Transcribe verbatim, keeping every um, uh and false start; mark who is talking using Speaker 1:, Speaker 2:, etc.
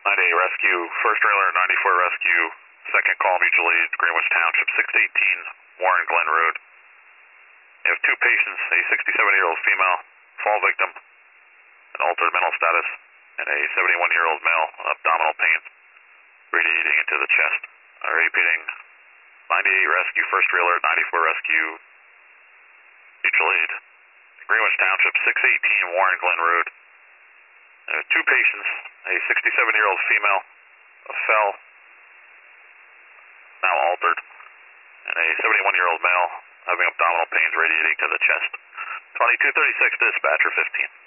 Speaker 1: ninety-eight Rescue, first trailer, ninety-four Rescue, second call, mutual aid, Greenwich Township, six eighteen Warren Glen Road. You have two patients, a sixty-seven-year-old female, fall victim, an altered mental status, and a seventy-one-year-old male, abdominal pain, radiating into the chest. Uh, repeating, ninety-eight Rescue, first trailer, ninety-four Rescue, mutual aid, Greenwich Township, six eighteen Warren Glen Road. Uh, two patients, a sixty-seven-year-old female, a fell, now altered, and a seventy-one-year-old male having abdominal pains radiating to the chest. twenty-two thirty-six, dispatcher fifteen.